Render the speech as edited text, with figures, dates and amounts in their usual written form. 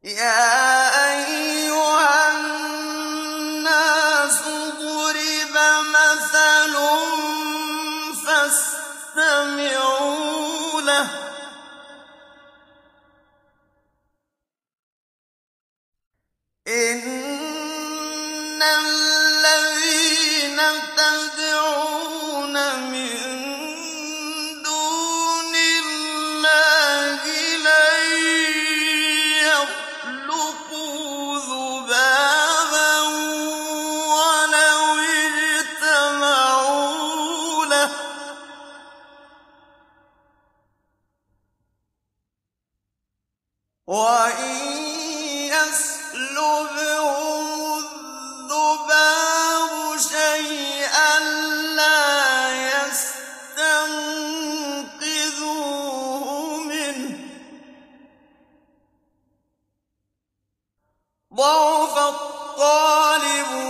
يَا أَيُّهَا النَّاسُ ضُرِبَ مَثَلٌ فَاسْتَمِعُوا لَهُ ۚ إِنَّ الَّذِينَ تَدْعُونَ مِن دُونِ اللَّهِ لَن يَخْلُقُوا ذُبَابًا وَلَوِ اجْتَمَعُوا لَهُ ۖ وَإِن يَسْلُبْهُمُ الذُّبَابُ شَيْئًا لَّا يَسْتَنقِذُوهُ مِنْهُ ۚ ضَعُفَ الطَّالِبُ